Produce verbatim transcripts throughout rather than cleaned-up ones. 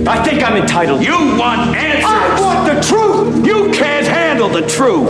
I think I'm entitled. You want answers! I want the truth! You can't handle the truth!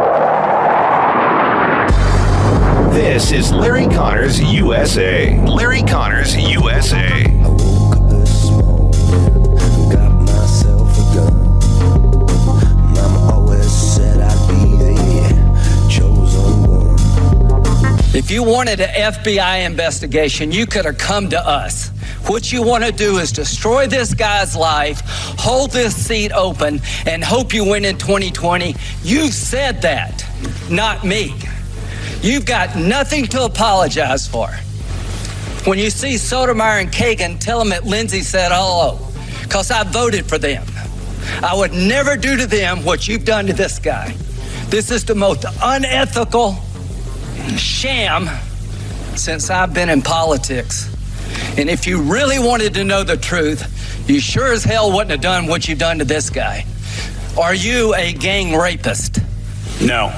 This is Larry Connors U S A. Larry Connors U S A. I woke up this morning, got myself a gun. Mama always said I'd be the chosen one. If you wanted an F B I investigation, you could have come to us. What you want to do is destroy this guy's life, hold this seat open, and hope you win in twenty twenty. You said that, not me. You've got nothing to apologize for. When you see Sotomayor and Kagan, tell them that Lindsay said hello, because I voted for them. I would never do to them what you've done to this guy. This is the most unethical sham since I've been in politics. And if you really wanted to know the truth, you sure as hell wouldn't have done what you've done to this guy. Are you a gang rapist? No.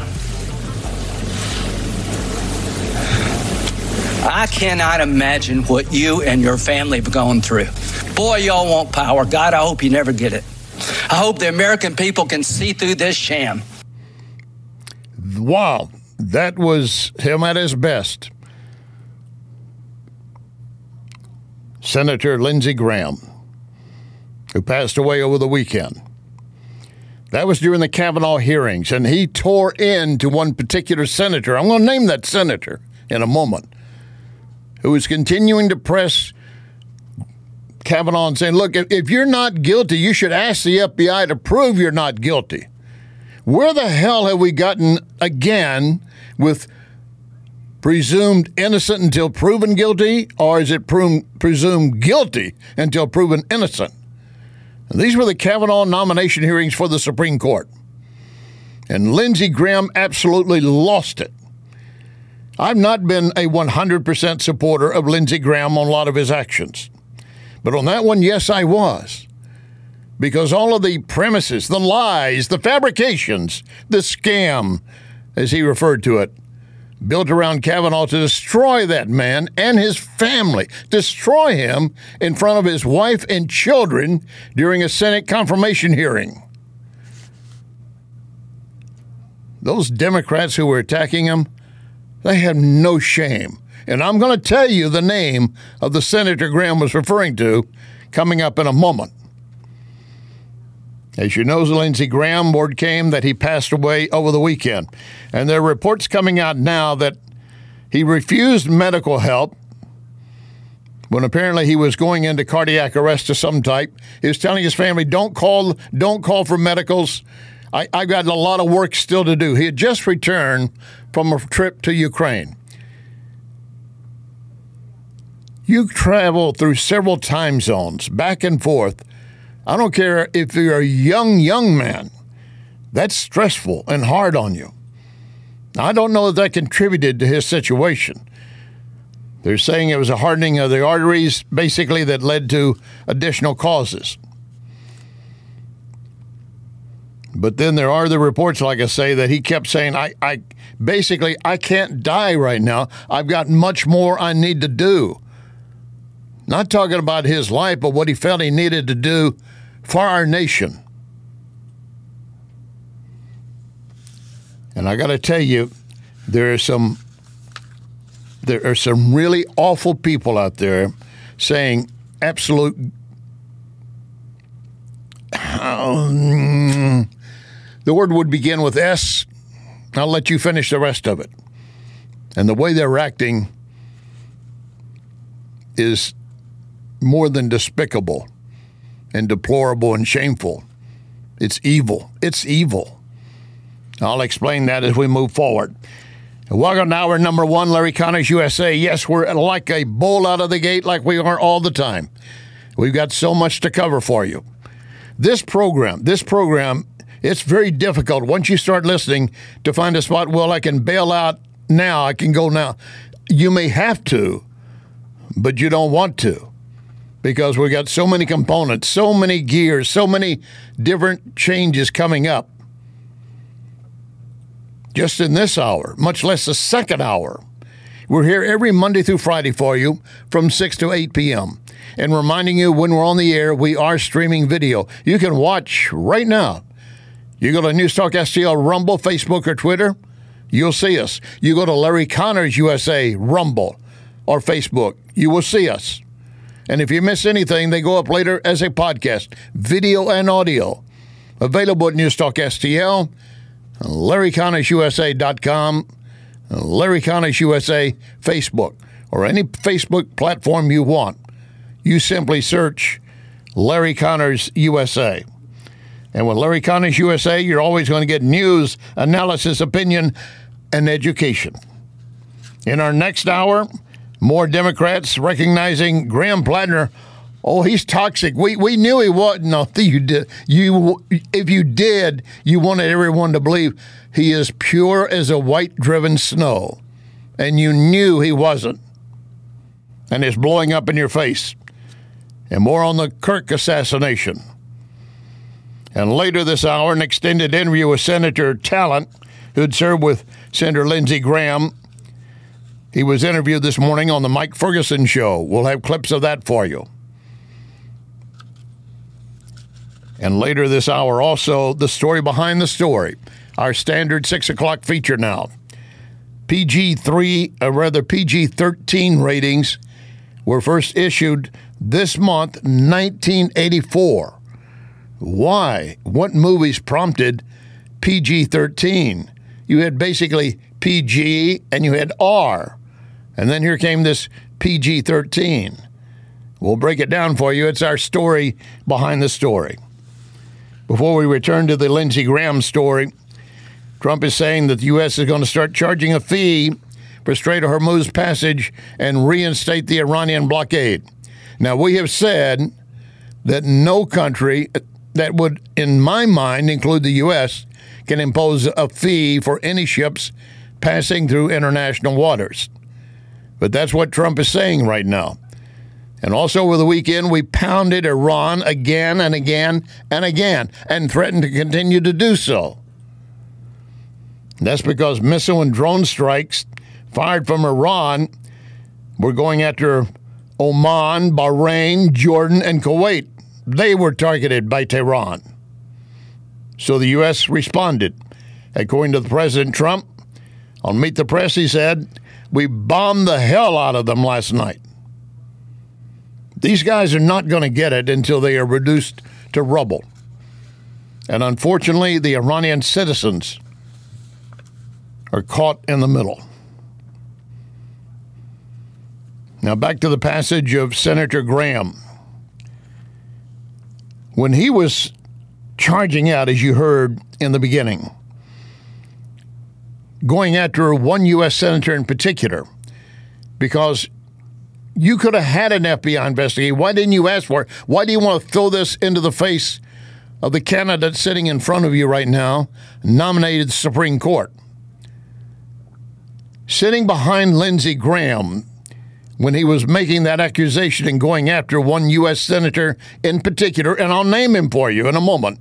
I cannot imagine what you and your family have gone through. Boy, y'all want power. God, I hope you never get it. I hope the American people can see through this sham. Wow, that was him at his best. Senator Lindsey Graham, who passed away over the weekend. That was during the Kavanaugh hearings, and he tore into one particular senator. I'm going to name that senator in a moment, who was continuing to press Kavanaugh and saying, look, if, if you're not guilty, you should ask the F B I to prove you're not guilty. Where the hell have we gotten again with presumed innocent until proven guilty, or is it pre- presumed guilty until proven innocent? And these were the Kavanaugh nomination hearings for the Supreme Court. And Lindsey Graham absolutely lost it. I've not been a one hundred percent supporter of Lindsey Graham on a lot of his actions. But on that one, yes, I was. Because all of the premises, the lies, the fabrications, the scam, as he referred to it, built around Kavanaugh to destroy that man and his family, destroy him in front of his wife and children during a Senate confirmation hearing. Those Democrats who were attacking him, they have no shame. And I'm going to tell you the name of the Senator Graham was referring to coming up in a moment. As you know, Lindsey Graham, word came that he passed away over the weekend. And there are reports coming out now that he refused medical help when apparently he was going into cardiac arrest of some type. He was telling his family, don't call, don't call for medicals. I, I've got a lot of work still to do. He had just returned from a trip to Ukraine. You travel through several time zones, back and forth. I don't care if you're a young, young man. That's stressful and hard on you. Now, I don't know if that contributed to his situation. They're saying it was a hardening of the arteries, basically, that led to additional causes. But then there are the reports, like I say, that he kept saying, I, I basically, I can't die right now. I've got much more I need to do. Not talking about his life, but what he felt he needed to do for our nation. And I got to tell you, there are some there are some really awful people out there saying absolute. Um, the word would begin with S. I'll let you finish the rest of it. And the way they're acting is more than despicable and deplorable and shameful. It's evil. It's evil. I'll explain that as we move forward. Welcome to hour number one, Larry Connors U S A. Yes, we're like a bull out of the gate like we are all the time. We've got so much to cover for you. This program, this program, it's very difficult once you start listening to find a spot, well, I can bail out now, I can go now. You may have to, but you don't want to. Because we've got so many components, so many gears, so many different changes coming up. Just in this hour, much less the second hour. We're here every Monday through Friday for you from six to eight p.m. and reminding you when we're on the air, we are streaming video. You can watch right now. You go to Newstalk S T L Rumble, Facebook, or Twitter, you'll see us. You go to Larry Connors U S A Rumble or Facebook, you will see us. And if you miss anything, they go up later as a podcast, video and audio. Available at Newstalk S T L, Larry Connors U S A dot com, Larry Connors U S A Facebook, or any Facebook platform you want. You simply search Larry Connors U S A. And with Larry Connors U S A, you're always going to get news, analysis, opinion, and education. In our next hour, more Democrats recognizing Graham Plattner. Oh, he's toxic. We we knew he wasn't. No, you did. You if you did, you wanted everyone to believe he is pure as a white-driven snow, and you knew he wasn't. And it's blowing up in your face. And more on the Kirk assassination. And later this hour, an extended interview with Senator Talent, who'd served with Senator Lindsey Graham. He was interviewed this morning on the Mike Ferguson Show. We'll have clips of that for you. And later this hour also, the story behind the story, our standard six o'clock feature now. P G three, or rather P G thirteen ratings were first issued this month, nineteen eighty-four. Why? What movies prompted P G thirteen? You had basically P G and you had R. And then here came this P G thirteen. We'll break it down for you. It's our story behind the story. Before we return to the Lindsey Graham story, Trump is saying that the U S is going to start charging a fee for Strait of Hormuz passage and reinstate the Iranian blockade. Now, we have said that no country that would, in my mind, include the U S, can impose a fee for any ships passing through international waters. But that's what Trump is saying right now. And also over the weekend, we pounded Iran again and again and again and threatened to continue to do so. That's because missile and drone strikes fired from Iran were going after Oman, Bahrain, Jordan, and Kuwait. They were targeted by Tehran. So the U S responded. According to the President Trump, on Meet the Press, he said, "We bombed the hell out of them last night." These guys are not going to get it until they are reduced to rubble. And unfortunately, the Iranian citizens are caught in the middle. Now back to the passage of Senator Graham. When he was charging out, as you heard in the beginning, going after one U S senator in particular, because you could have had an F B I investigation. Why didn't you ask for it? Why do you want to throw this into the face of the candidate sitting in front of you right now, nominated the Supreme Court? Sitting behind Lindsey Graham, when he was making that accusation and going after one U S senator in particular, and I'll name him for you in a moment,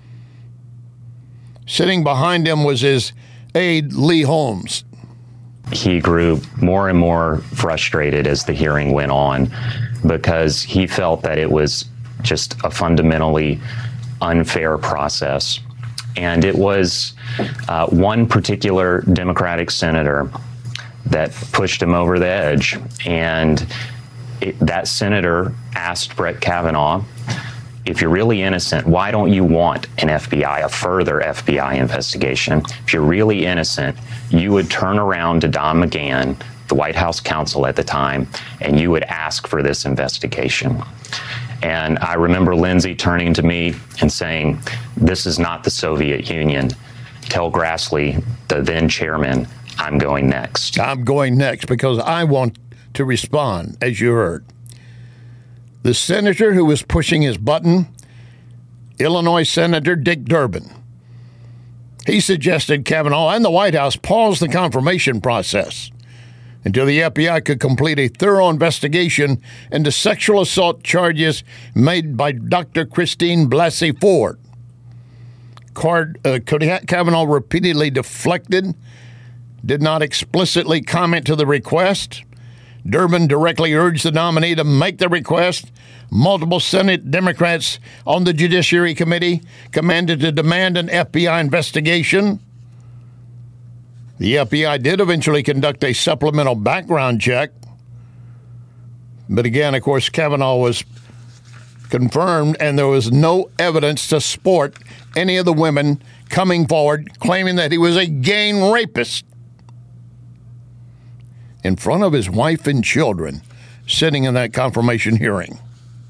sitting behind him was his aide, Lee Holmes. He grew more and more frustrated as the hearing went on because he felt that it was just a fundamentally unfair process. And it was uh, one particular Democratic senator that pushed him over the edge. And it, that senator asked Brett Kavanaugh, if you're really innocent, why don't you want an F B I, a further F B I investigation? If you're really innocent, you would turn around to Don McGahn, the White House counsel at the time, and you would ask for this investigation. And I remember Lindsey turning to me and saying, this is not the Soviet Union. Tell Grassley, the then chairman, I'm going next. I'm going next because I want to respond, as you heard. The senator who was pushing his button, Illinois Senator Dick Durbin, he suggested Kavanaugh and the White House pause the confirmation process until the F B I could complete a thorough investigation into sexual assault charges made by Doctor Christine Blasey Ford. Card, uh, Kavanaugh repeatedly deflected, did not explicitly comment to the request, Durbin directly urged the nominee to make the request. Multiple Senate Democrats on the Judiciary Committee commanded to demand an F B I investigation. The F B I did eventually conduct a supplemental background check. But again, of course, Kavanaugh was confirmed, and there was no evidence to support any of the women coming forward claiming that he was a gang rapist in front of his wife and children sitting in that confirmation hearing.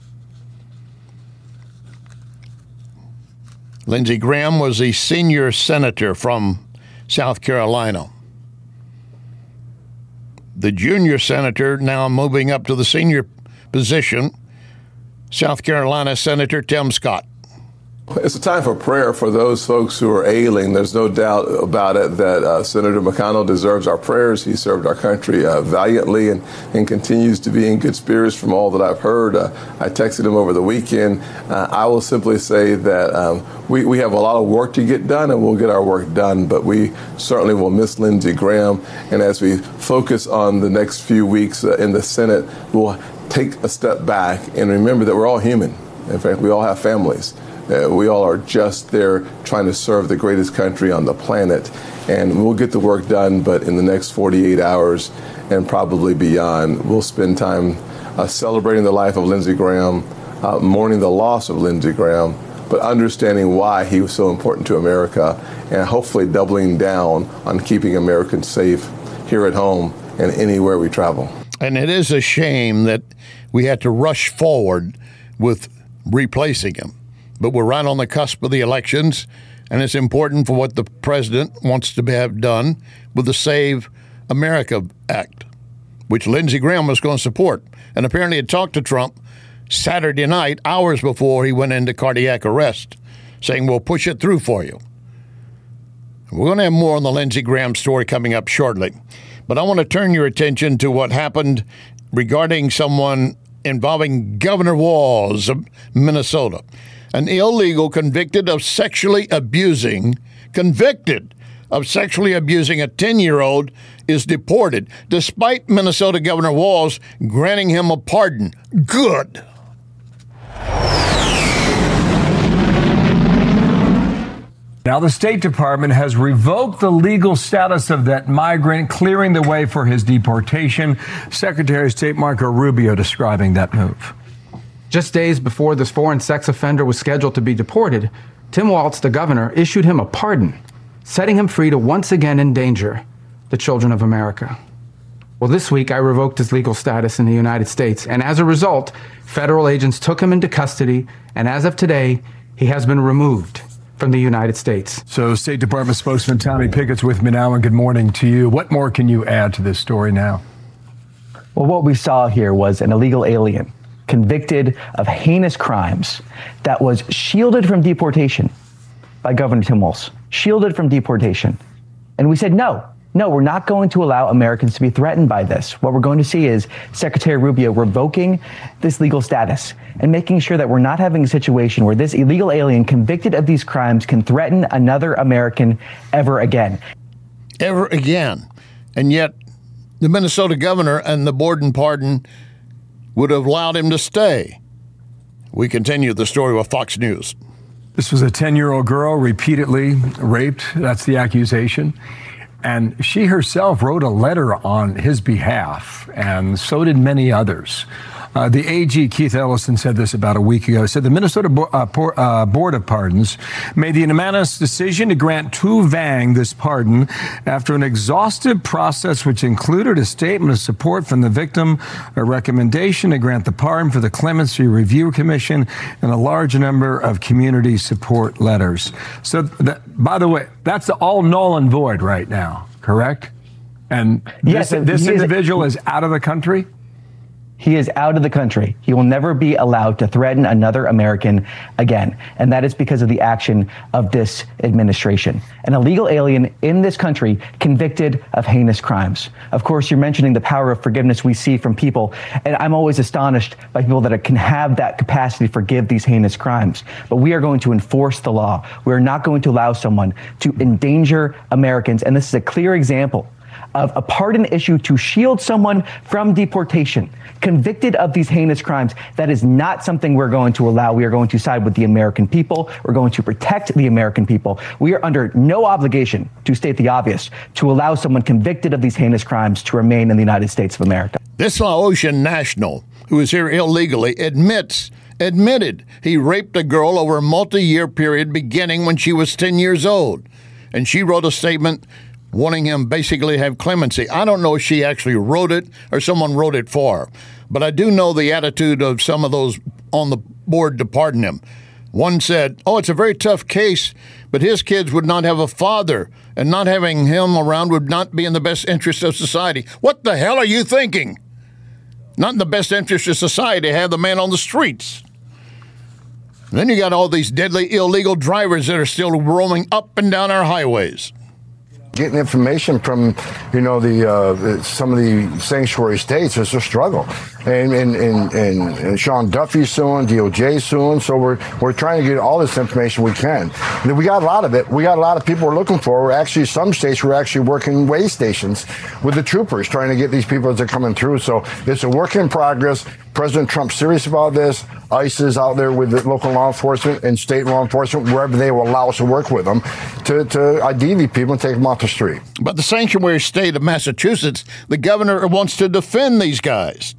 Lindsey Graham was the senior senator from South Carolina. The junior senator now moving up to the senior position, South Carolina Senator Tim Scott. It's a time for prayer for those folks who are ailing. There's no doubt about it that uh, Senator McConnell deserves our prayers. He served our country uh, valiantly and, and continues to be in good spirits from all that I've heard. Uh, I texted him over the weekend. Uh, I will simply say that um, we, we have a lot of work to get done, and we'll get our work done, but we certainly will miss Lindsey Graham. And as we focus on the next few weeks uh, in the Senate, we'll take a step back and remember that we're all human. In fact, we all have families. Uh, we all are just there trying to serve the greatest country on the planet. And we'll get the work done, but in the next forty-eight hours and probably beyond, we'll spend time uh, celebrating the life of Lindsey Graham, uh, mourning the loss of Lindsey Graham, but understanding why he was so important to America, and hopefully doubling down on keeping Americans safe here at home and anywhere we travel. And it is a shame that we had to rush forward with replacing him. But we're right on the cusp of the elections, and it's important for what the president wants to have done with the Save America Act, which Lindsey Graham was going to support. And apparently had talked to Trump Saturday night, hours before he went into cardiac arrest, saying, we'll push it through for you. We're going to have more on the Lindsey Graham story coming up shortly. But I want to turn your attention to what happened regarding someone involving Governor Walz of Minnesota. An illegal convicted of sexually abusing, convicted of sexually abusing a ten-year-old is deported, despite Minnesota Governor Walz granting him a pardon. Good. Now, the State Department has revoked the legal status of that migrant, clearing the way for his deportation. Secretary of State Marco Rubio describing that move. Just days before this foreign sex offender was scheduled to be deported, Tim Walz, the governor, issued him a pardon, setting him free to once again endanger the children of America. Well, this week I revoked his legal status in the United States, and as a result, federal agents took him into custody, and as of today, he has been removed from the United States. So State Department spokesman Tommy Pickett's with me now, and good morning to you. What more can you add to this story now? Well, what we saw here was an illegal alien convicted of heinous crimes that was shielded from deportation by Governor Tim Walz, shielded from deportation. And we said, no, no, we're not going to allow Americans to be threatened by this. What we're going to see is Secretary Rubio revoking this legal status and making sure that we're not having a situation where this illegal alien convicted of these crimes can threaten another American ever again. Ever again. And yet the Minnesota governor and the Borden pardon would have allowed him to stay. We continue the story with Fox News. This was a ten-year-old girl repeatedly raped. That's the accusation. And she herself wrote a letter on his behalf, and so did many others. Uh, the A G, Keith Ellison, said this about a week ago. He said the Minnesota Bo- uh, Por- uh, Board of Pardons made the unanimous decision to grant Tu Vang this pardon after an exhaustive process which included a statement of support from the victim, a recommendation to grant the pardon for the Clemency Review Commission, and a large number of community support letters. So, that, by the way, that's all null and void right now, correct? And yes, this, this is, individual is out of the country? He is out of the country. He will never be allowed to threaten another American again. And that is because of the action of this administration. An illegal alien in this country convicted of heinous crimes. Of course, you're mentioning the power of forgiveness we see from people. And I'm always astonished by people that can have that capacity to forgive these heinous crimes. But we are going to enforce the law. We are not going to allow someone to endanger Americans. And this is a clear example of a pardon issue to shield someone from deportation, convicted of these heinous crimes. That is not something we're going to allow. We are going to side with the American people. We're going to protect the American people. We are under no obligation, to state the obvious, to allow someone convicted of these heinous crimes to remain in the United States of America. This Laotian national, who is here illegally, admits, admitted he raped a girl over a multi-year period beginning when she was ten years old. And she wrote a statement wanting him basically to have clemency. I don't know if she actually wrote it or someone wrote it for her, but I do know the attitude of some of those on the board to pardon him. One said, oh, it's a very tough case, but his kids would not have a father, and not having him around would not be in the best interest of society. What the hell are you thinking? Not in the best interest of society to have the man on the streets. And then you got all these deadly illegal drivers that are still roaming up and down our highways. Getting information from, you know, the, uh, the some of the sanctuary states is a struggle, and and, and and and Sean Duffy suing, D O J suing. So we're we're trying to get all this information we can. And we got a lot of it. We got a lot of people we're looking for. We're actually some states we're actually working way stations with the troopers trying to get these people as they're coming through. So it's a work in progress. President Trump's serious about this. ICE is out there with the local law enforcement and state law enforcement, wherever they will allow us to work with them, to, to I D these people and take them off the street. But the sanctuary state of Massachusetts, the governor wants to defend these guys.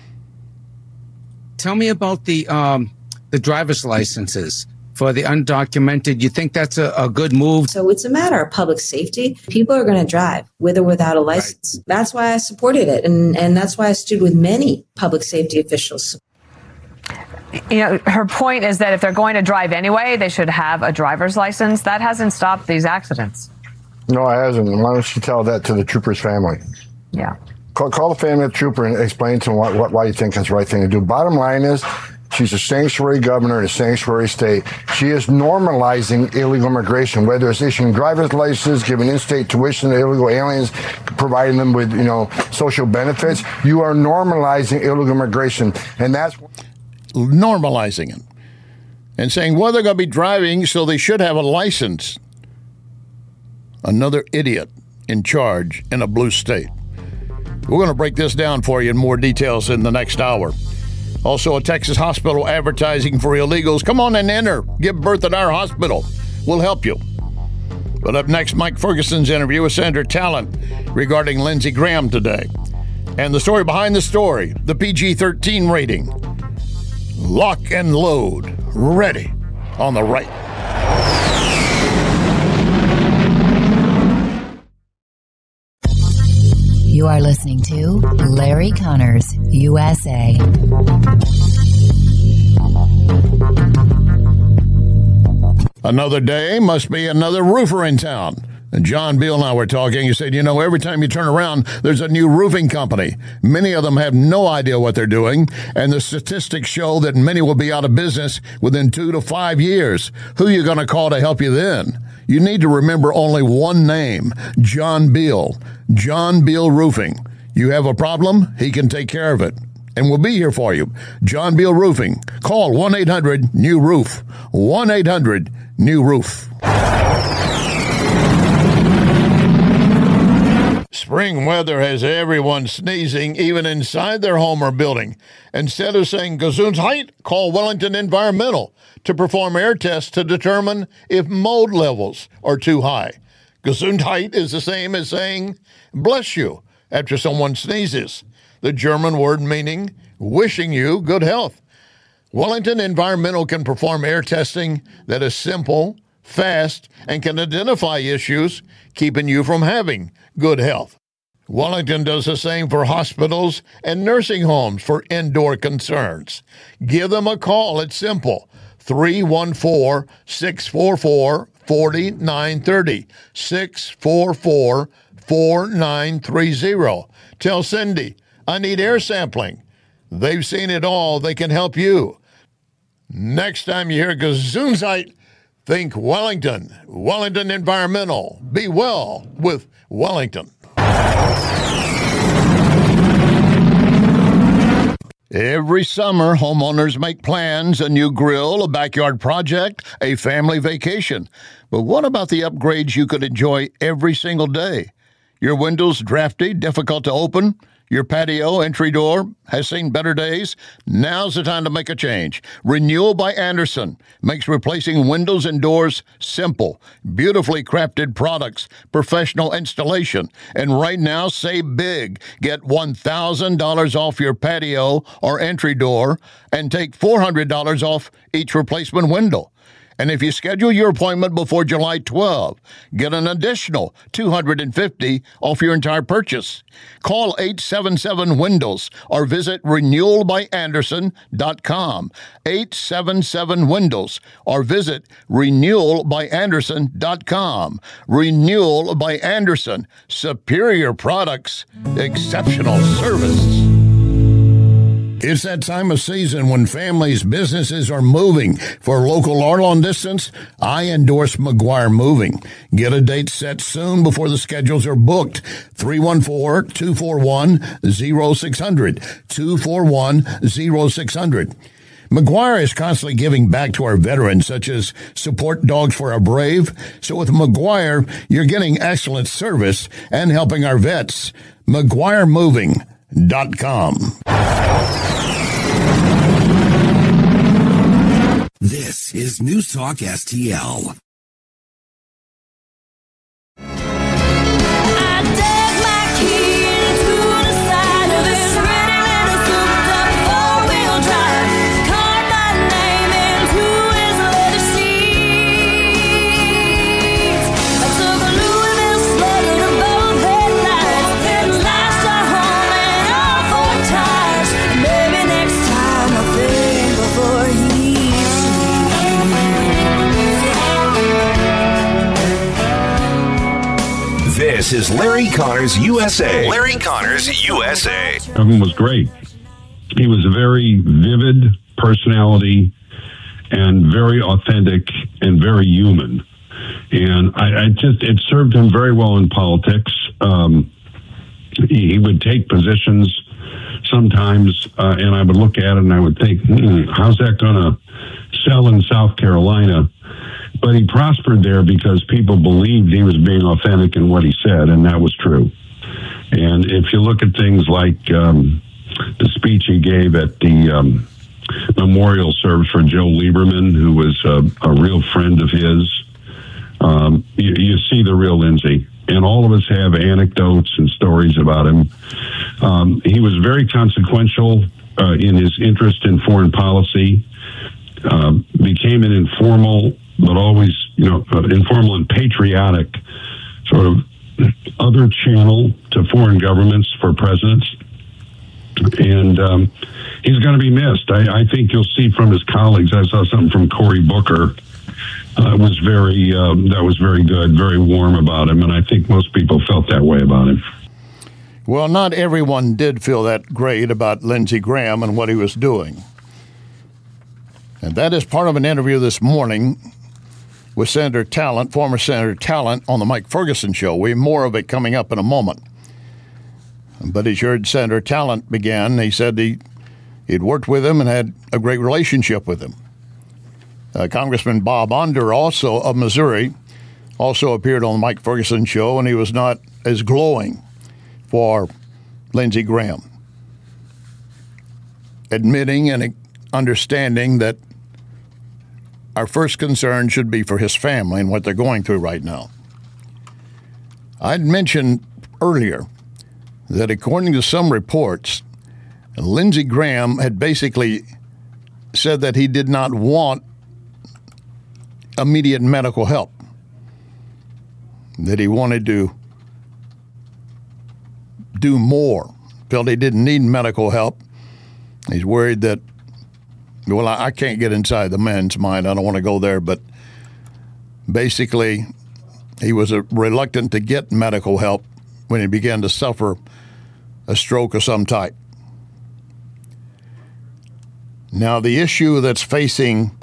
Tell me about the um, the driver's licenses for the undocumented. You think that's a, a good move? So it's a matter of public safety. People are going to drive with or without a license. Right. That's why I supported it. And, and that's why I stood with many public safety officials. You know, her point is that if they're going to drive anyway, they should have a driver's license. That hasn't stopped these accidents. No, it hasn't. Why don't you tell that to the trooper's family? Yeah. Call, call the family of the trooper and explain to them what, what, why you think that's the right thing to do. Bottom line is, she's a sanctuary governor in a sanctuary state. She is normalizing illegal immigration, whether it's issuing driver's licenses, giving in-state tuition to illegal aliens, providing them with, you know, social benefits. You are normalizing illegal immigration, and that's normalizing it and saying, well, they're going to be driving, so they should have a license. Another idiot in charge in a blue state. We're going to break this down for you in more details in the next hour. Also, a Texas hospital advertising for illegals. Come on and enter. Give birth at our hospital. We'll help you. But up next, Mike Ferguson's interview with Senator Talent regarding Lindsey Graham today. And the story behind the story, the P G thirteen rating. Lock and load. Ready on the right. You are listening to Larry Connors, U S A. Another day must be another roofer in town. And John Beal and I were talking. He said, you know, every time you turn around, there's a new roofing company. Many of them have no idea what they're doing. And the statistics show that many will be out of business within two to five years. Who are you going to call to help you then? You need to remember only one name, John Beal. John Beal Roofing. You have a problem, he can take care of it. And we'll be here for you. John Beal Roofing. Call one eight hundred new roof. one eight hundred new roof. Spring weather has everyone sneezing, even inside their home or building. Instead of saying Gesundheit, call Wellington Environmental to perform air tests to determine if mold levels are too high. Gesundheit is the same as saying bless you after someone sneezes, the German word meaning wishing you good health. Wellington Environmental can perform air testing that is simple, fast, and can identify issues keeping you from having good health. Wellington does the same for hospitals and nursing homes for indoor concerns. Give them a call. It's simple. three one four, six four four, four nine three zero. six four four, four nine three zero. Tell Cindy, I need air sampling. They've seen it all. They can help you. Next time you hear Gesundheit, think Wellington. Wellington Environmental. Be well with Wellington. Every summer, homeowners make plans, a new grill, a backyard project, a family vacation. But what about the upgrades you could enjoy every single day? Your windows drafty, difficult to open? Your patio entry door has seen better days? Now's the time to make a change. Renewal by Andersen makes replacing windows and doors simple. Beautifully crafted products, professional installation. And right now, save big. Get one thousand dollars off your patio or entry door and take four hundred dollars off each replacement window. And if you schedule your appointment before July twelfth, get an additional two hundred fifty dollars off your entire purchase. Call eight seven seven Windows or visit renewal by andersen dot com. eight seven seven Windows or visit renewal by andersen dot com. Renewal by Andersen. Superior products, exceptional service. It's that time of season when families, businesses are moving. For local or long distance, I endorse McGuire Moving. Get a date set soon before the schedules are booked. three one four, two four one, zero six zero zero. two four one, zero six zero zero. McGuire is constantly giving back to our veterans, such as support dogs for our brave. So with McGuire, you're getting excellent service and helping our vets. McGuire Moving dot com. This is News Talk S T L. This is Larry Connors U S A. Larry Connors U S A. Evan was great. He was a very vivid personality and very authentic and very human. And I, I just, it served him very well in politics. Um, he, he would take positions sometimes, uh, and I would look at it and I would think, hmm, how's that going to sell in South Carolina? But he prospered there because people believed he was being authentic in what he said, and that was true. And if you look at things like um, the speech he gave at the um, memorial service for Joe Lieberman, who was a, a real friend of his, um, you, you see the real Lindsey. And all of us have anecdotes and stories about him. Um, he was very consequential uh, in his interest in foreign policy, uh, became an informal but always, you know, uh, informal and patriotic sort of other channel to foreign governments for presidents. And um, he's going to be missed. I, I think you'll see from his colleagues. I saw something from Cory Booker. Uh, was very, um, that was very good, very warm about him. And I think most people felt that way about him. Well, not everyone did feel that great about Lindsey Graham and what he was doing. And that is part of an interview this morning with Senator Talent, former Senator Talent, on the Mike Ferguson Show. We have more of it coming up in a moment. But as you heard Senator Talent began, he said he, he'd worked with him and had a great relationship with him. Uh, Congressman Bob Onder, also of Missouri, also appeared on the Mike Ferguson Show, and he was not as glowing for Lindsey Graham, admitting and understanding that our first concern should be for his family and what they're going through right now. I'd mentioned earlier that according to some reports, Lindsey Graham had basically said that he did not want immediate medical help, that he wanted to do more, felt he didn't need medical help. He's worried that, well, I can't get inside the man's mind. I don't want to go there, but basically he was reluctant to get medical help when he began to suffer a stroke of some type. Now, the issue that's facing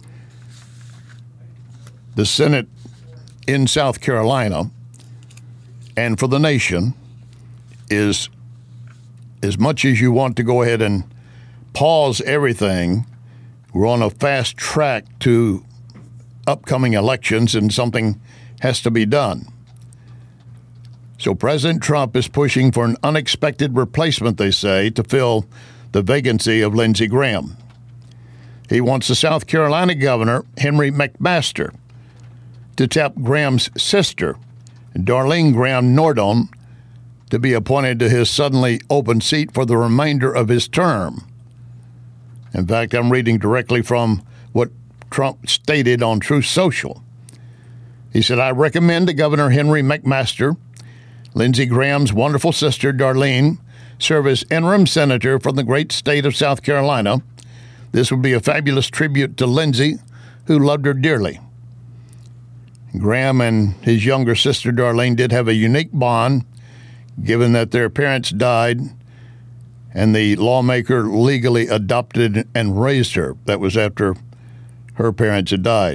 the Senate in South Carolina and for the nation is, as much as you want to go ahead and pause everything, we're on a fast track to upcoming elections and something has to be done. So President Trump is pushing for an unexpected replacement, they say, to fill the vacancy of Lindsey Graham. He wants the South Carolina governor, Henry McMaster, to tap Graham's sister, Darlene Graham Nordon, to be appointed to his suddenly open seat for the remainder of his term. In fact, I'm reading directly from what Trump stated on Truth Social. He said, I recommend to Governor Henry McMaster, Lindsey Graham's wonderful sister, Darlene, serve as interim senator from the great state of South Carolina. This would be a fabulous tribute to Lindsey, who loved her dearly. Graham and his younger sister, Darlene, did have a unique bond, given that their parents died and the lawmaker legally adopted and raised her. That was after her parents had died.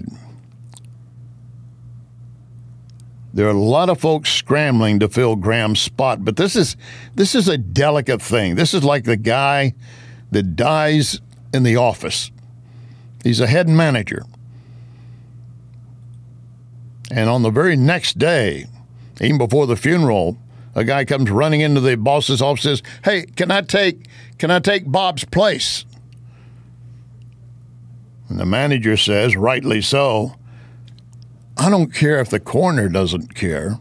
There are a lot of folks scrambling to fill Graham's spot, but this is this is a delicate thing. This is like the guy that dies in the office. He's a head manager. And on the very next day, even before the funeral, a guy comes running into the boss's office and says, hey, can I take can I take Bob's place? And the manager says, rightly so, I don't care if the coroner doesn't care.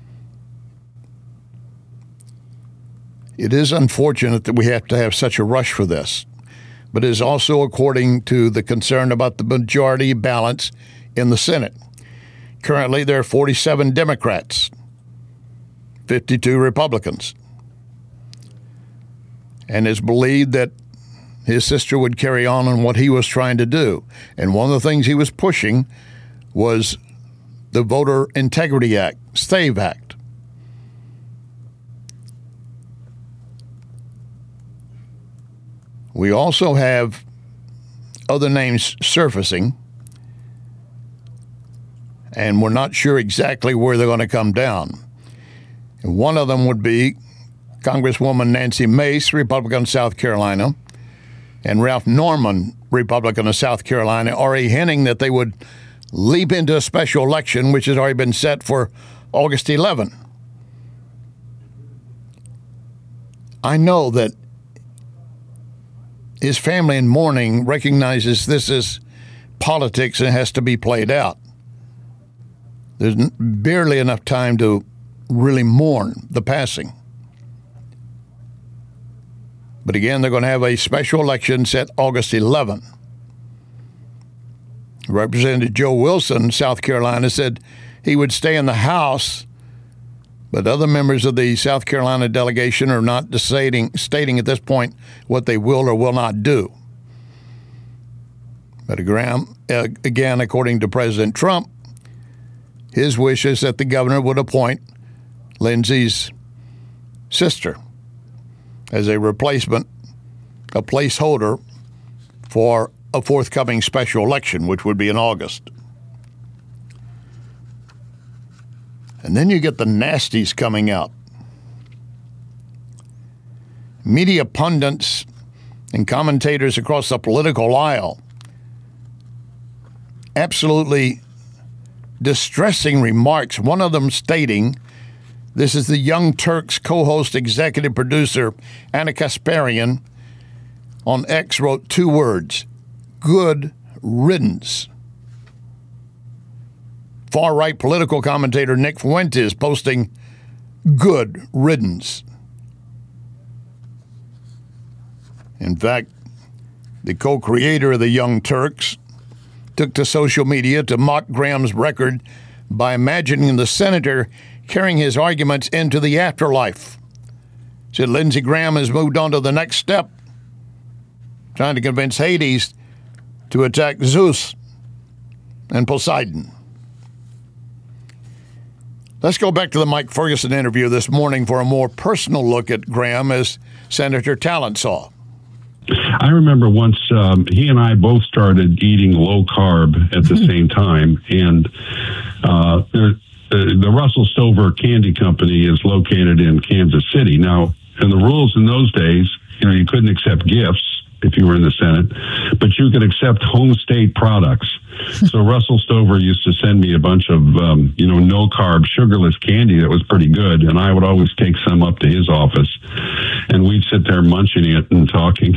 It is unfortunate that we have to have such a rush for this, but it is also according to the concern about the majority balance in the Senate. Currently, there are forty-seven Democrats, fifty-two Republicans. And it's believed that his sister would carry on on what he was trying to do. And one of the things he was pushing was the Voter Integrity Act, SAVE Act. We also have other names surfacing, and we're not sure exactly where they're going to come down. And one of them would be Congresswoman Nancy Mace, Republican of South Carolina, and Ralph Norman, Republican of South Carolina, already hinting that they would leap into a special election, which has already been set for August eleventh. I know that his family in mourning recognizes this is politics and it has to be played out. There's barely enough time to really mourn the passing. But again, they're going to have a special election set August eleventh. Representative Joe Wilson, South Carolina, said he would stay in the House, but other members of the South Carolina delegation are not deciding, stating at this point what they will or will not do. But Graham, uh, again, according to President Trump, his wish is that the governor would appoint Lindsey's sister as a replacement, a placeholder for a forthcoming special election, which would be in August. And then you get the nasties coming out. Media pundits and commentators across the political aisle absolutely distressing remarks, one of them stating, this is the Young Turks co-host executive producer Anna Kasparian on X wrote two words, good riddance. Far-right political commentator Nick Fuentes posting good riddance. In fact, the co-creator of the Young Turks took to social media to mock Graham's record by imagining the senator carrying his arguments into the afterlife. Said Lindsey Graham has moved on to the next step, trying to convince Hades to attack Zeus and Poseidon. Let's go back to the Mike Ferguson interview this morning for a more personal look at Graham as Senator Talent saw. I remember once um, he and I both started eating low carb at the same time, and uh, there, the, the Russell Stover Candy Company is located in Kansas City. Now, and the rules in those days, you know, you couldn't accept gifts, if you were in the Senate, but you could accept home state products. So Russell Stover used to send me a bunch of, um, you know, no-carb, sugarless candy that was pretty good, and I would always take some up to his office, and we'd sit there munching it and talking.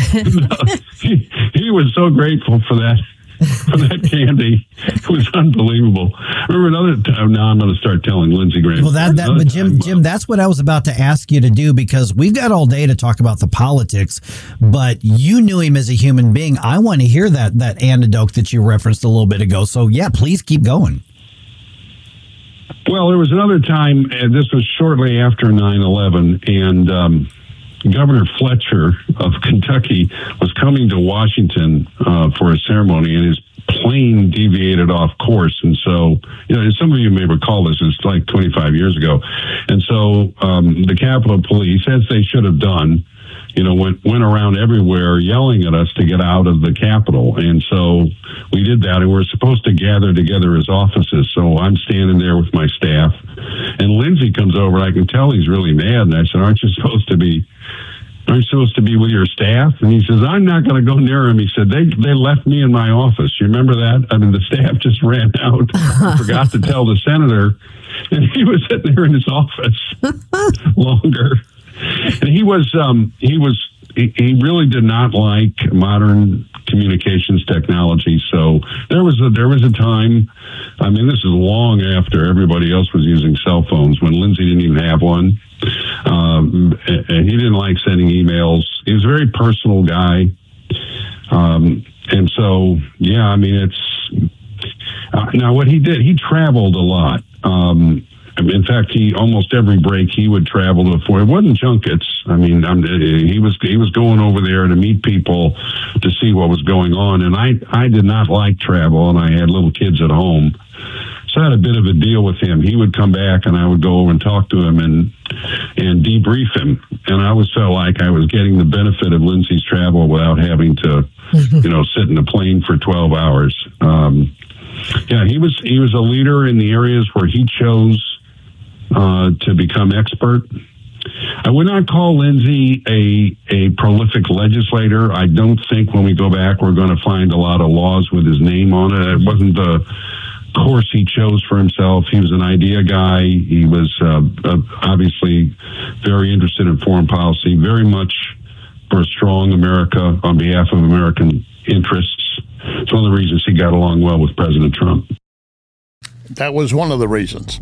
he, he was so grateful for that. For that candy. It was unbelievable. Remember another time, now I'm going to start telling Lindsey Graham. Well, that, that but Jim, Jim, that's what I was about to ask you to do, because we've got all day to talk about the politics, but you knew him as a human being. I want to hear that, that anecdote that you referenced a little bit ago. So yeah, please keep going. Well, there was another time, and this was shortly after nine eleven, and, um, Governor Fletcher of Kentucky was coming to Washington uh, for a ceremony, and his plane deviated off course. And so, you know, some of you may recall this, it's like twenty-five years ago. And so um, the Capitol Police, as they should have done, you know, went, went around everywhere yelling at us to get out of the Capitol. And so we did that, and we we're supposed to gather together as offices. So I'm standing there with my staff, and Lindsey comes over, and I can tell he's really mad. And I said, aren't you supposed to be Aren't you supposed to be with your staff? And he says, I'm not going to go near him. He said, they they left me in my office. You remember that? I mean, the staff just ran out. I forgot to tell the senator. And he was sitting there in his office longer. And he was, um, he was, he, he really did not like modern communications technology. So there was a, there was a time, I mean, this is long after everybody else was using cell phones, when Lindsey didn't even have one. Um, and he didn't like sending emails. He was a very personal guy. Um, and so, yeah, I mean, it's, uh, now what he did, he traveled a lot. Um, in fact, he, almost every break he would travel to, for, it wasn't junkets. I mean, I'm, he was, he was going over there to meet people, to see what was going on. And I, I did not like travel, and I had little kids at home. So I had a bit of a deal with him. He would come back, and I would go over and talk to him and and debrief him. And I always felt like I was getting the benefit of Lindsey's travel without having to, you know, sit in a plane for twelve hours. Um, yeah, he was he was a leader in the areas where he chose uh, to become expert. I would not call Lindsey a a prolific legislator. I don't think when we go back we're going to find a lot of laws with his name on it. It wasn't the course he chose for himself. He was an idea guy. He was uh, uh, obviously very interested in foreign policy, very much for a strong America on behalf of American interests. It's one of the reasons he got along well with President Trump. That was one of the reasons.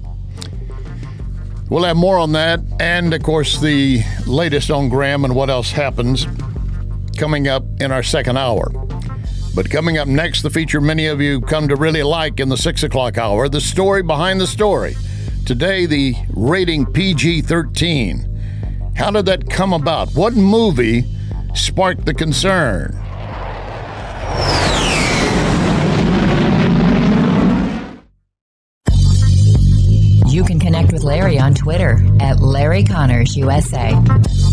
We'll have more on that, and of course the latest on Graham and what else happens coming up in our second hour. But coming up next, the feature many of you come to really like in the six o'clock hour, the story behind the story. Today, the rating P G thirteen. How did that come about? What movie sparked the concern? You can connect with Larry on Twitter at Larry Connors U S A.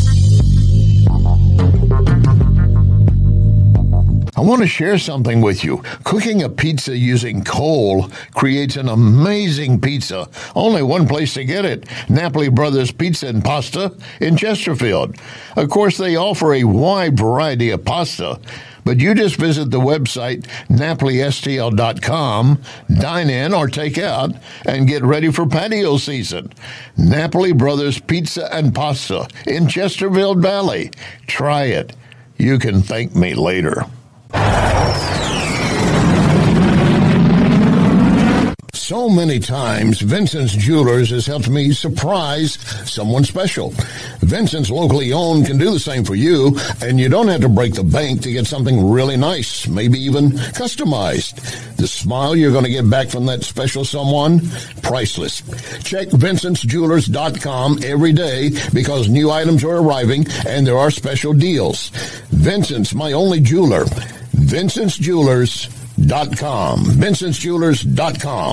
I want to share something with you. Cooking a pizza using coal creates an amazing pizza. Only one place to get it, Napoli Brothers Pizza and Pasta in Chesterfield. Of course, they offer a wide variety of pasta, but you just visit the website napoli s t l dot com, dine in or take out, and get ready for patio season. Napoli Brothers Pizza and Pasta in Chesterfield Valley. Try it. You can thank me later. So many times, Vincent's Jewelers has helped me surprise someone special. Vincent's, locally owned, can do the same for you, and you don't have to break the bank to get something really nice, maybe even customized. The smile you're going to get back from that special someone, priceless. Check Vincent's Jewelers dot com every day because new items are arriving and there are special deals. Vincent's, my only jeweler. Vincent's Jewelers dot com. Vincent's Jewelers dot com.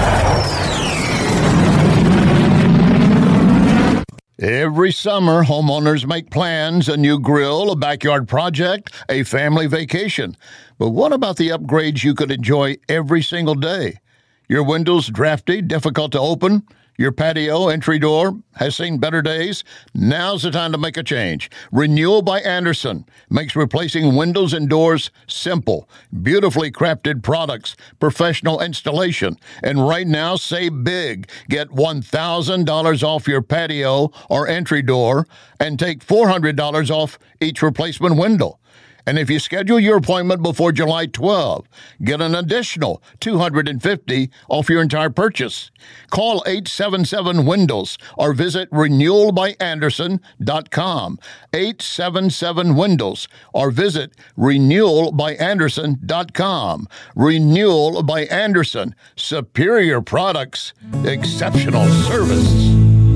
Every summer, homeowners make plans: a new grill, a backyard project, a family vacation. But what about the upgrades you could enjoy every single day? Your windows drafty, difficult to open? Your patio entry door has seen better days? Now's the time to make a change. Renewal by Andersen makes replacing windows and doors simple. Beautifully crafted products, professional installation. And right now, save big. Get one thousand dollars off your patio or entry door and take four hundred dollars off each replacement window. And if you schedule your appointment before July twelfth, get an additional two hundred fifty dollars off your entire purchase. Call eight seven seven Windows or visit renewal by andersen dot com. eight seven seven Windows or visit renewal by andersen dot com. Renewal by Andersen. Superior products, exceptional service.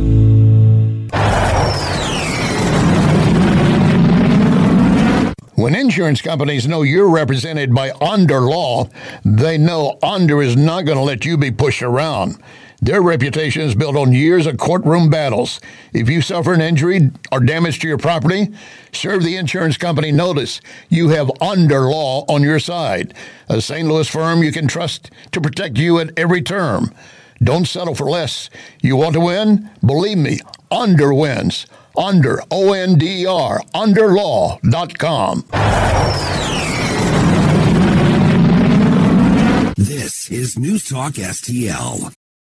When insurance companies know you're represented by Onder Law, they know Onder is not going to let you be pushed around. Their reputation is built on years of courtroom battles. If you suffer an injury or damage to your property, serve the insurance company notice. You have Onder Law on your side, a Saint Louis firm you can trust to protect you at every term. Don't settle for less. You want to win? Believe me, Onder wins. Onder, O N D E R, onder law dot com. This is News Talk S T L.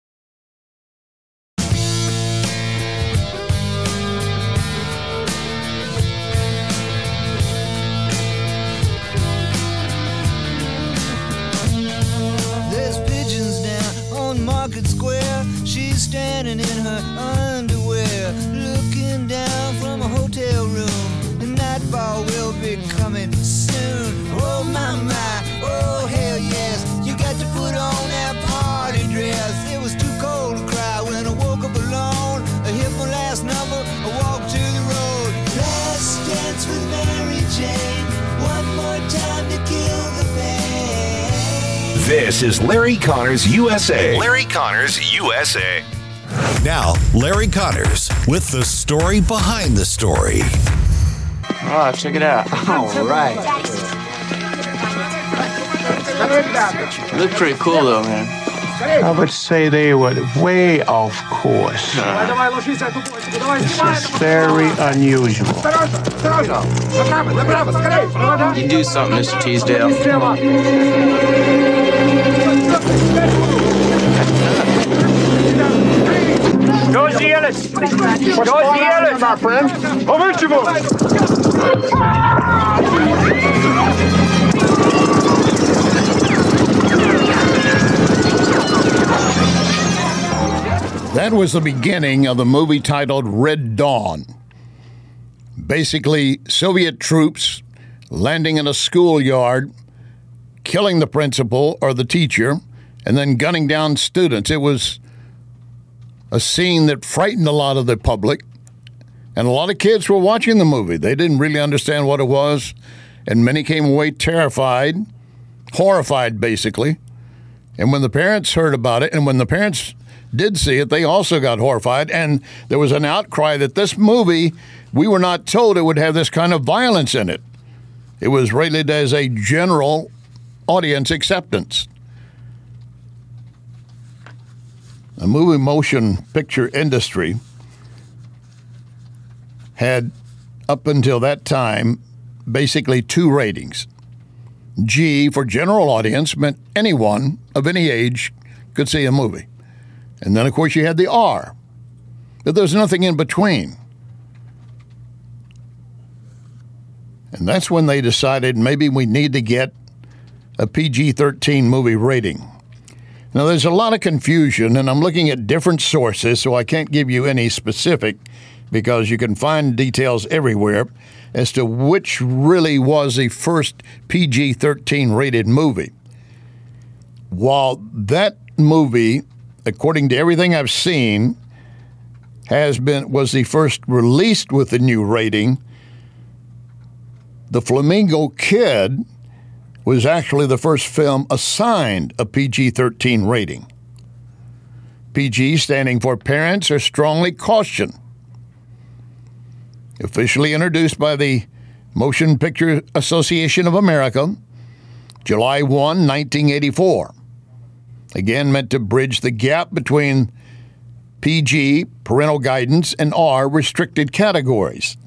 There's pigeons down on Market Square. She's standing in her underwear, looking down from a hotel room. The nightfall will be coming soon. Oh my my, oh hell yes. You got to put on that party dress. It was too cold to cry when I woke up alone. I hit my last number, I walked to the road. Last dance with Mary Jane. One more time to kill the pain. This is Larry Connors U S A. Larry Connors U S A. Now, Larry Connors with the story behind the story. Oh, check it out. All right. Look pretty cool, though, man. I would say they were way off course. This is very unusual. You do something, Mister Teasdale. Doors the Ellis! Doors the Ellis! My friend! Overture! That was the beginning of the movie titled Red Dawn. Basically, Soviet troops landing in a schoolyard, killing the principal or the teacher, and then gunning down students. It was a scene that frightened a lot of the public, and a lot of kids were watching the movie. They didn't really understand what it was, and many came away terrified, horrified, basically. And when the parents heard about it, and when the parents did see it, they also got horrified, and there was an outcry that this movie, we were not told it would have this kind of violence in it. It was rated as a general audience acceptance. The movie motion picture industry had, up until that time, basically two ratings. G, for general audience, meant anyone of any age could see a movie. And then, of course, you had the R. But there's nothing in between. And that's when they decided maybe we need to get a P G thirteen movie rating. Now, there's a lot of confusion, and I'm looking at different sources, so I can't give you any specific, because you can find details everywhere as to which really was the first P G thirteen rated movie. While that movie, according to everything I've seen, has been was the first released with the new rating, The Flamingo Kid was actually the first film assigned a P G thirteen rating. P G standing for Parents Are Strongly Cautioned. Officially introduced by the Motion Picture Association of America, July first, nineteen eighty-four. Again, meant to bridge the gap between P G, parental guidance, and R, restricted categories.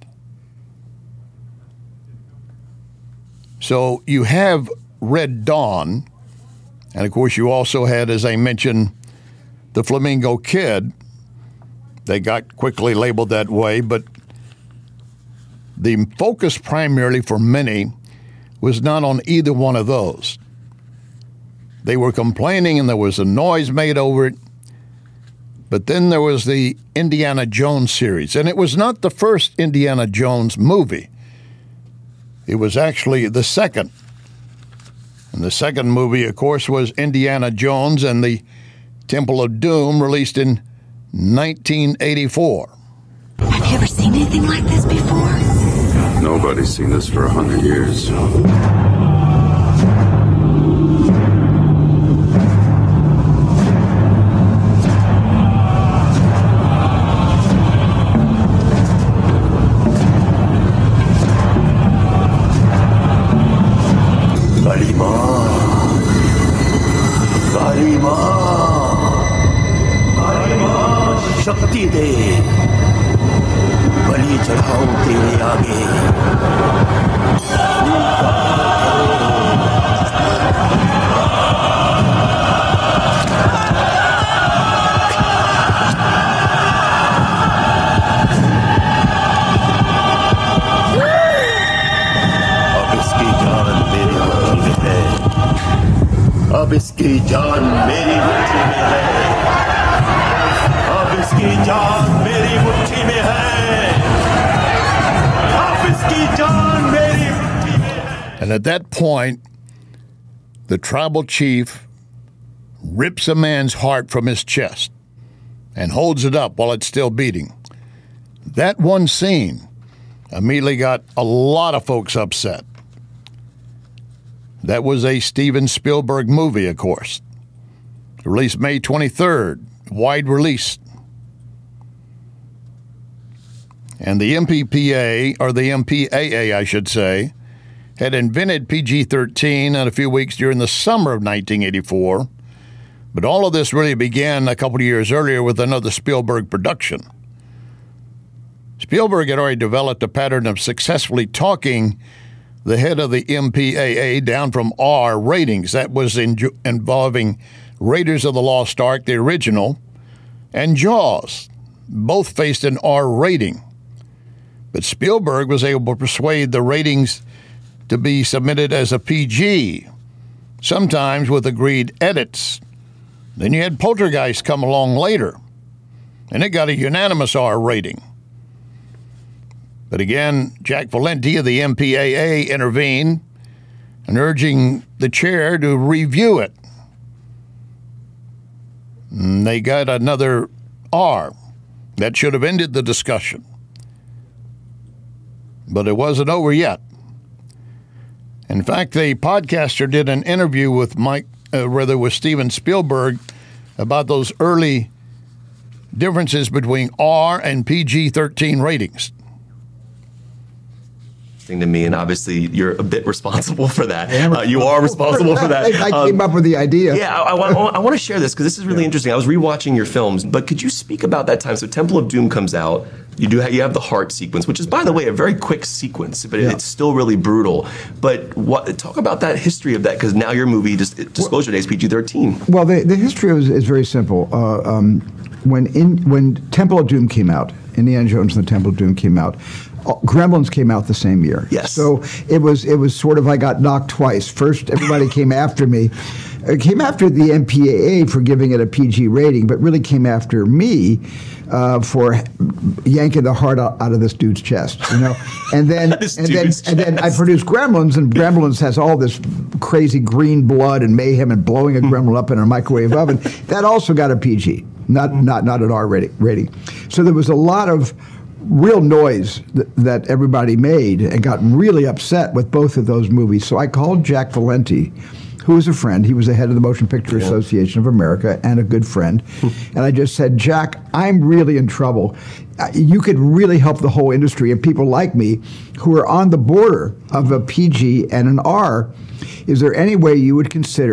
So you have Red Dawn, and of course you also had, as I mentioned, the Flamingo Kid. They got quickly labeled that way, but the focus primarily for many was not on either one of those. They were complaining and there was a noise made over it. But then there was the Indiana Jones series, and it was not the first Indiana Jones movie. It was actually the second. And the second movie, of course, was Indiana Jones and the Temple of Doom, released in nineteen eighty-four. Have you ever seen anything like this before? Nobody's seen this for a hundred years. शक्ति दे बलि चढ़ाऊं तेरे आगे अब इसकी जान मेरी मुट्ठी में है अब इसकी जान मेरी मुट्ठी में है इसकी जान मेरी मुट्ठी में है अब इसकी जान मेरी मुट्ठी में है. And at that point, the tribal chief rips a man's heart from his chest and holds it up while it's still beating. That one scene immediately got a lot of folks upset. That was a Steven Spielberg movie, of course. Released May twenty-third, wide release. And the M P P A, or the M P A A, I should say, had invented P G thirteen in a few weeks during the summer of nineteen eighty-four. But all of this really began a couple of years earlier with another Spielberg production. Spielberg had already developed a pattern of successfully talking the head of the M P A A down from R ratings. That was in, involving Raiders of the Lost Ark, the original, and Jaws. Both faced an R rating. But Spielberg was able to persuade the ratings to be submitted as a P G, sometimes with agreed edits. Then you had Poltergeist come along later, and it got a unanimous R rating. But again, Jack Valenti of the M P A A intervened and urging the chair to review it. And they got another R. That should have ended the discussion. But it wasn't over yet. In fact, the podcaster did an interview with Mike, uh, rather with Steven Spielberg, about those early differences between R and P G thirteen ratings. To me, and obviously you're a bit responsible for that. Uh, you are responsible for that. I, I came um, up with the idea. Yeah, I, I, I, I want to share this because this is really yeah. interesting. I was rewatching your films, but could you speak about that time? So Temple of Doom comes out. You do have, you have the heart sequence, which is, by the way, a very quick sequence, but yeah. it's still really brutal. But what, talk about that history of that, because now your movie, just, Disclosure Day, is P G thirteen. Well, the, the history is, is very simple. Uh, um, when in, when Temple of Doom came out, Indiana Jones and the Temple of Doom came out, Gremlins came out the same year. Yes. So it was it was sort of, I got knocked twice. First, everybody came after me. It came after the M P A A for giving it a P G rating, but really came after me uh, for yanking the heart out, out of this dude's chest, you know. And then and then chest. and then I produced Gremlins, and Gremlins has all this crazy green blood and mayhem and blowing a gremlin up in a microwave oven. That also got a P G, not not not an R rating. rating. So there was a lot of real noise th- that everybody made and got really upset with both of those movies. So I called Jack Valenti, who was a friend. He was the head of the Motion Picture yeah. Association of America and a good friend. And I just said, Jack, I'm really in trouble. You could really help the whole industry and people like me who are on the border of a P G and an R. Is there any way you would consider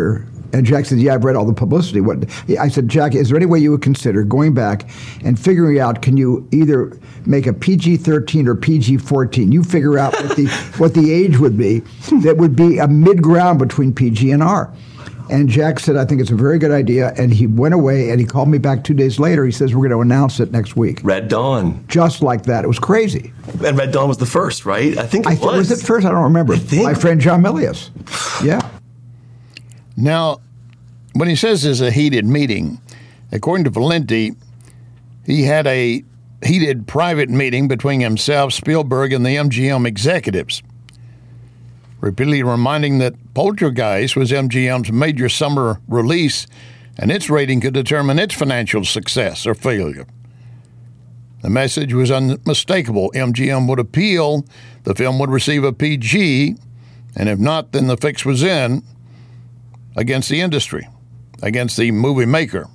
And Jack said, yeah, I've read all the publicity. What I said, Jack, is there any way you would consider going back and figuring out, can you either make a P G thirteen or P G fourteen? You figure out what the what the age would be that would be a mid-ground between P G and R. And Jack said, I think it's a very good idea. And he went away and he called me back two days later. He says, we're going to announce it next week. Red Dawn. Just like that. It was crazy. And Red Dawn was the first, right? I think it I was. Th- was it first? I don't remember. I think. My friend John Milius. Yeah. Now, when he says there's a heated meeting, according to Valenti, he had a heated private meeting between himself, Spielberg, and the M G M executives, repeatedly reminding that Poltergeist was M G M's major summer release, and its rating could determine its financial success or failure. The message was unmistakable. M G M would appeal, the film would receive a P G, and if not, then the fix was in against the industry, against the movie maker.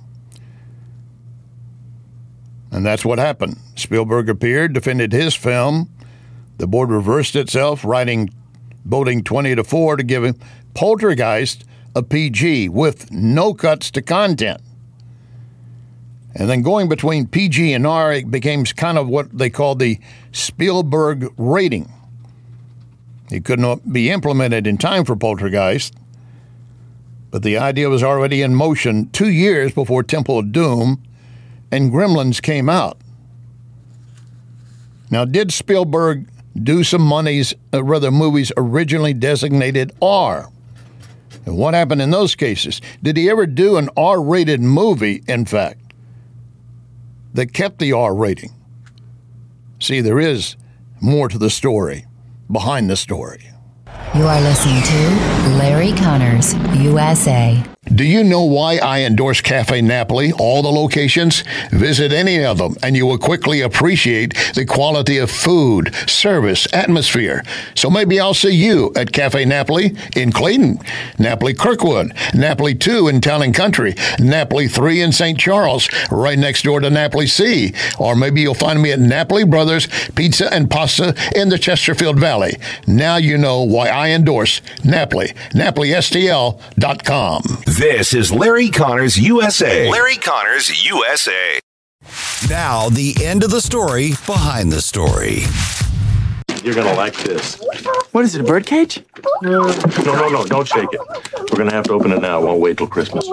And that's what happened. Spielberg appeared, defended his film. The board reversed itself, writing, voting twenty to four to give him Poltergeist a P G with no cuts to content. And then going between P G and R, it became kind of what they called the Spielberg rating. It could not be implemented in time for Poltergeist, but the idea was already in motion two years before Temple of Doom and Gremlins came out. Now, did Spielberg do some monies, uh, rather movies originally designated R? And what happened in those cases? Did he ever do an R-rated movie, in fact, that kept the R rating? See, there is more to the story, behind the story. You are listening to Larry Connors, U S A. Do you know why I endorse Cafe Napoli, all the locations? Visit any of them, and you will quickly appreciate the quality of food, service, atmosphere. So maybe I'll see you at Cafe Napoli in Clayton, Napoli Kirkwood, Napoli two in Town and Country, Napoli three in Saint Charles, right next door to Napoli C. Or maybe you'll find me at Napoli Brothers Pizza and Pasta in the Chesterfield Valley. Now you know why I endorse Napoli, Napoli S T L dot com. This is Larry Connors U S A. Larry Connors U S A. Now, the end of the story behind the story. You're going to like this. What is it, a bird cage? No, no, no, don't shake it. We're going to have to open it now. It won't wait till Christmas.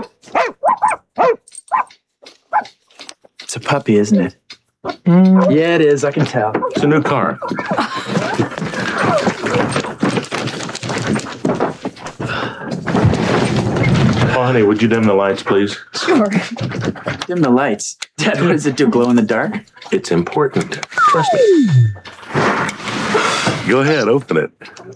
It's a puppy, isn't it? Mm, yeah, it is. I can tell. It's a new car. Oh, honey, would you dim the lights, please? Sure. Dim the lights. Dad, what does it do, glow in the dark? It's important. Trust me. Go ahead, open it.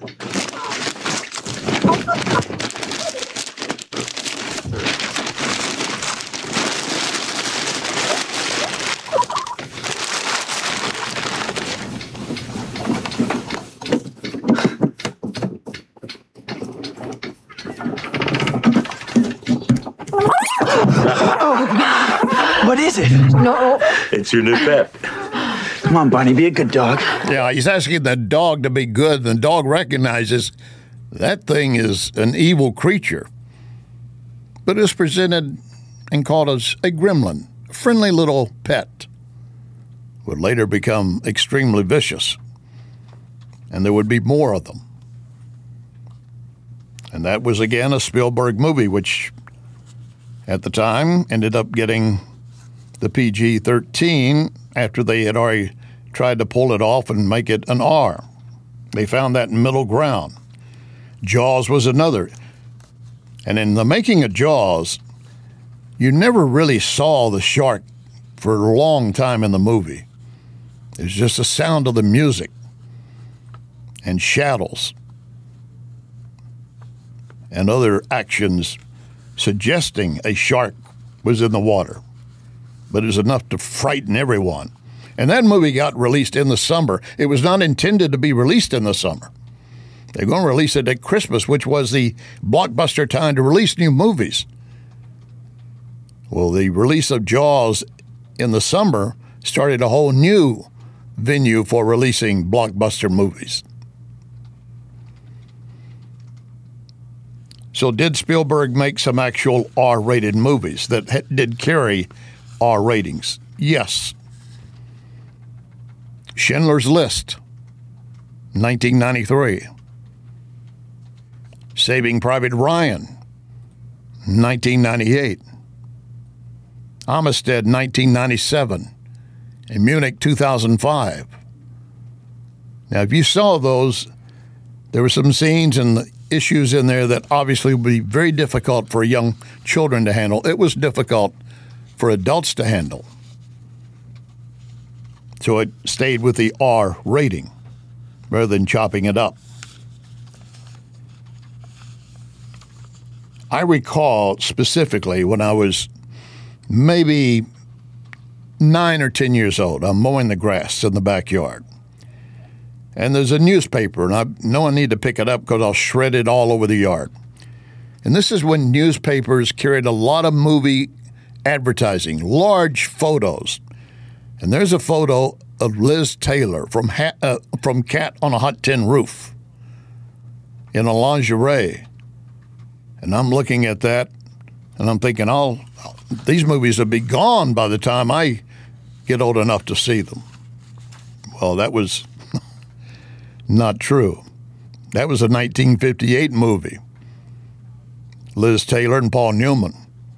What is it? No. It's your new pet. Come on, Barney, be a good dog. Yeah, he's asking the dog to be good. The dog recognizes that thing is an evil creature, but is presented and called as a gremlin, a friendly little pet. Would later become extremely vicious, and there would be more of them. And that was, again, a Spielberg movie, which at the time ended up getting the P G thirteen after they had already tried to pull it off and make it an R. They found that middle ground. Jaws was another. And in the making of Jaws, you never really saw the shark for a long time in the movie. It was just the sound of the music and shadows and other actions suggesting a shark was in the water. But it was enough to frighten everyone. And that movie got released in the summer. It was not intended to be released in the summer. They're going to release it at Christmas, which was the blockbuster time to release new movies. Well, the release of Jaws in the summer started a whole new venue for releasing blockbuster movies. So did Spielberg make some actual R-rated movies that ha- did carry R ratings? Yes. Schindler's List, nineteen ninety-three. Saving Private Ryan, nineteen ninety-eight. Amistad, nineteen ninety-seven. And Munich, two thousand five. Now, if you saw those, there were some scenes and issues in there that obviously would be very difficult for young children to handle. It was difficult for adults to handle. So it stayed with the R rating rather than chopping it up. I recall specifically when I was maybe nine or ten years old, I'm mowing the grass in the backyard. And there's a newspaper, and I know I need to pick it up because I'll shred it all over the yard. And this is when newspapers carried a lot of movie advertising, large photos. And there's a photo of Liz Taylor from ha- uh, from Cat on a Hot Tin Roof in a lingerie. And I'm looking at that, and I'm thinking, oh, these movies will be gone by the time I get old enough to see them. Well, that was not true. That was a nineteen fifty-eight movie. Liz Taylor and Paul Newman.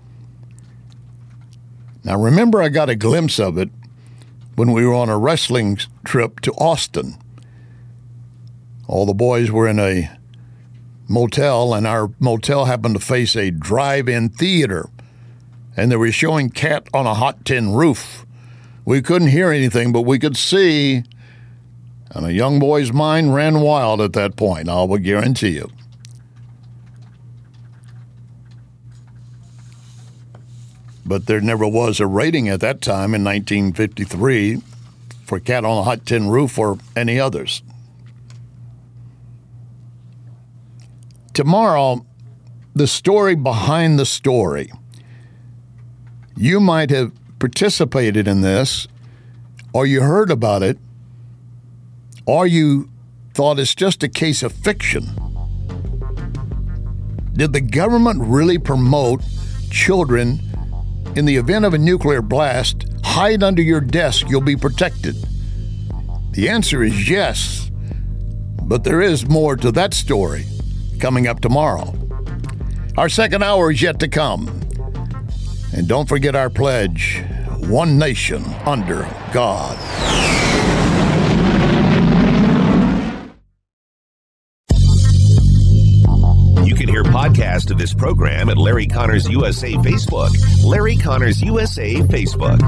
Now, remember, I got a glimpse of it when we were on a wrestling trip to Austin. All the boys were in a motel, and our motel happened to face a drive-in theater, and they were showing Cat on a Hot Tin Roof. We couldn't hear anything, but we could see, and a young boy's mind ran wild at that point, I will guarantee you. But there never was a rating at that time in nineteen fifty-three for Cat on a Hot Tin Roof or any others. Tomorrow, the story behind the story. You might have participated in this, or you heard about it, or you thought it's just a case of fiction. Did the government really promote children in the event of a nuclear blast, hide under your desk, you'll be protected? The answer is yes, but there is more to that story coming up tomorrow. Our second hour is yet to come. And don't forget our pledge, one nation under God. You can hear podcast of this program at Larry Connors U S A Facebook. Larry Connors U S A Facebook.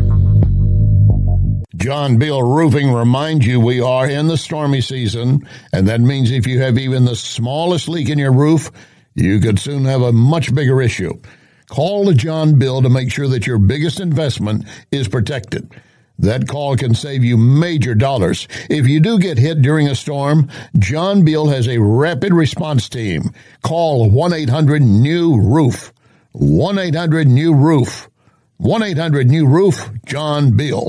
John Bill Roofing reminds you we are in the stormy season, and that means if you have even the smallest leak in your roof, you could soon have a much bigger issue. Call the John Bill to make sure that your biggest investment is protected. That call can save you major dollars. If you do get hit during a storm, John Bill has a rapid response team. Call one eight hundred new roof. one eight hundred new roof. one eight hundred new roof, John Bill.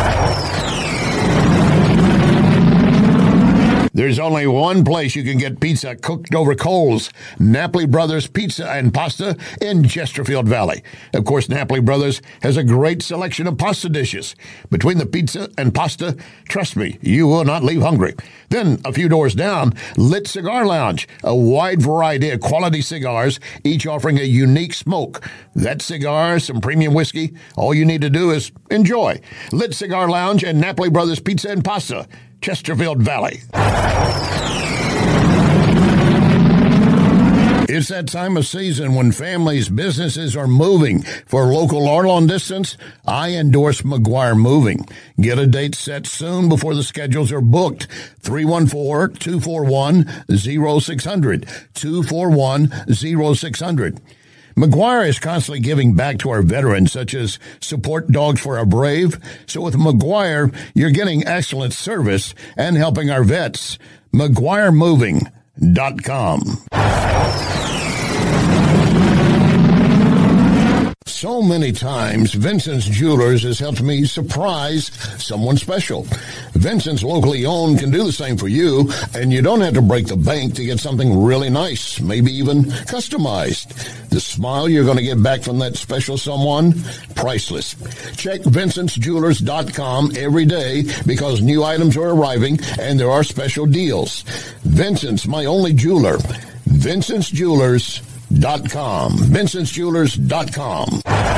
There's only one place you can get pizza cooked over coals, Napoli Brothers Pizza and Pasta in Chesterfield Valley. Of course, Napoli Brothers has a great selection of pasta dishes. Between the pizza and pasta, trust me, you will not leave hungry. Then, a few doors down, Lit Cigar Lounge, a wide variety of quality cigars, each offering a unique smoke. That cigar, some premium whiskey, all you need to do is enjoy. Lit Cigar Lounge and Napoli Brothers Pizza and Pasta, Chesterfield Valley. It's that time of season when families, businesses are moving. For local or long distance, I endorse McGuire Moving. Get a date set soon before the schedules are booked. three one four, two four one, zero six zero zero. two four one, zero six zero zero. McGuire is constantly giving back to our veterans, such as Support Dogs for Our Brave. So with McGuire, you're getting excellent service and helping our vets. McGuire Moving dot com. So many times, Vincent's Jewelers has helped me surprise someone special. Vincent's locally owned can do the same for you, and you don't have to break the bank to get something really nice, maybe even customized. The smile you're going to get back from that special someone, priceless. Check Vincent's Jewelers dot com every day because new items are arriving and there are special deals. Vincent's, my only jeweler. Vincent's Jewelers dot com. Vincent's Jewelers dot com.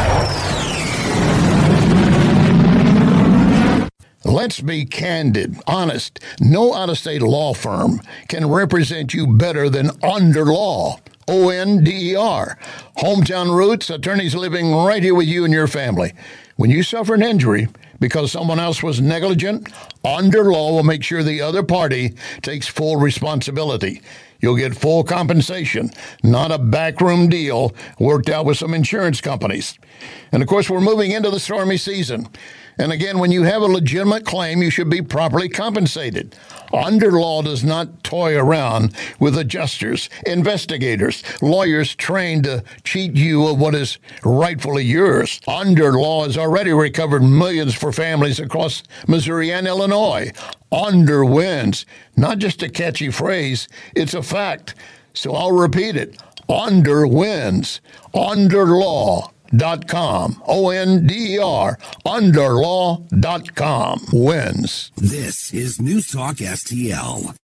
Let's be candid, honest. No out-of-state law firm can represent you better than Onder Law. O N D E R. Hometown roots, attorneys living right here with you and your family. When you suffer an injury because someone else was negligent, Onder Law will make sure the other party takes full responsibility. You'll get full compensation, not a backroom deal worked out with some insurance companies. And of course, we're moving into the stormy season. And again, when you have a legitimate claim, you should be properly compensated. Onder Law does not toy around with adjusters, investigators, lawyers trained to cheat you of what is rightfully yours. Onder Law has already recovered millions for families across Missouri and Illinois. Onder wins. Not just a catchy phrase, it's a fact. So I'll repeat it. Onder wins. Onder Law. Dot com. O N D E R. Onder Law dot com. Wins. This is News Talk S T L.